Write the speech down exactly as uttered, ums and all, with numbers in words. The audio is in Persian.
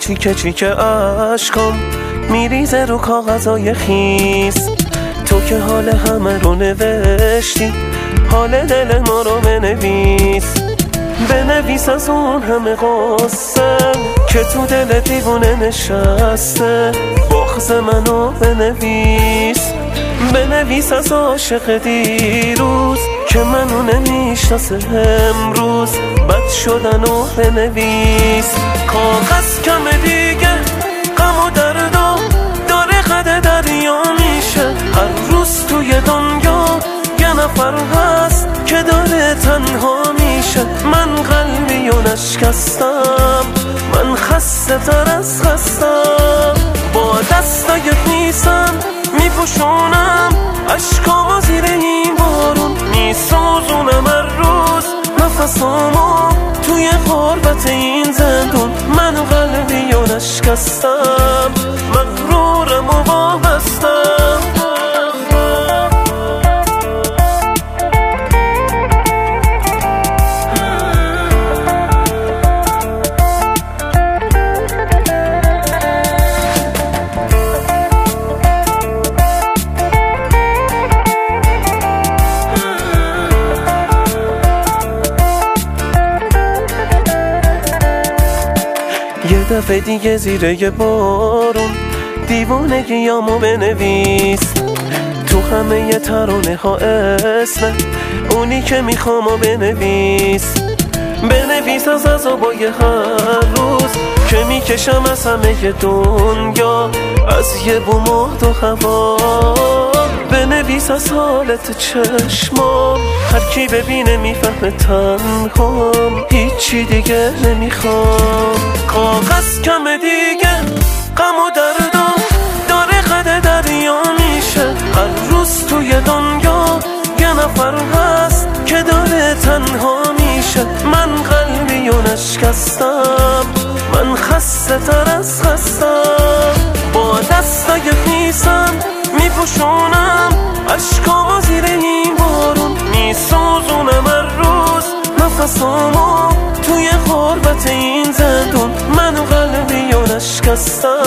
تیکه تیکه عشقام میریزه رو کاغذای خیس. تو که حال همه رو نوشتی، حال دل ما رو بنویس. بنویس از اون همه قصه که تو دل دیوونه نشسته، بغض منو بنویس. بنویس از عاشق دیروز که منو نمیشناسه امروز، بد شدنو بنویس. کاغذ کم دیگه غم و دردو داره قد دریا میشه. هر روز توی دنیا یه نفر هست که داره تنها میشه. من قلبی و نشکستم، من خسته تر از خستم. با دستای خیسم میپوشونم عشقامو زیر این بارون، میسوزونم هر روز نفسامو توی غربت این زندون. من قلبی و نشکستم، مغرورم و وابستم. یه دفعه دیگه زیر یه بارون دیوونگیامو بنویس. تو همه یه ترانه ها اسم اونی که میخوامو بنویس. بنویس از عذابای هر روز که میکشم از همه دنیا، از یه بوم و هوا. بنویس از حالت چشمام، هر کی ببینه میفهمه تنهام، هیچی دیگه نمیخوام. کاغذ کم دیگه غم و دردو داره قد دریا میشه. هر روز توی دنیا یه نفر هست که داره تنها میشه. من قلبی و نشکستم، من خسته تر از خستم. با دستای خیسم میپوشونم عشقامو زیر این بارون، میسوزونم هر روز نفسامو توی غربت این زندون. من قلبی و نشکستم.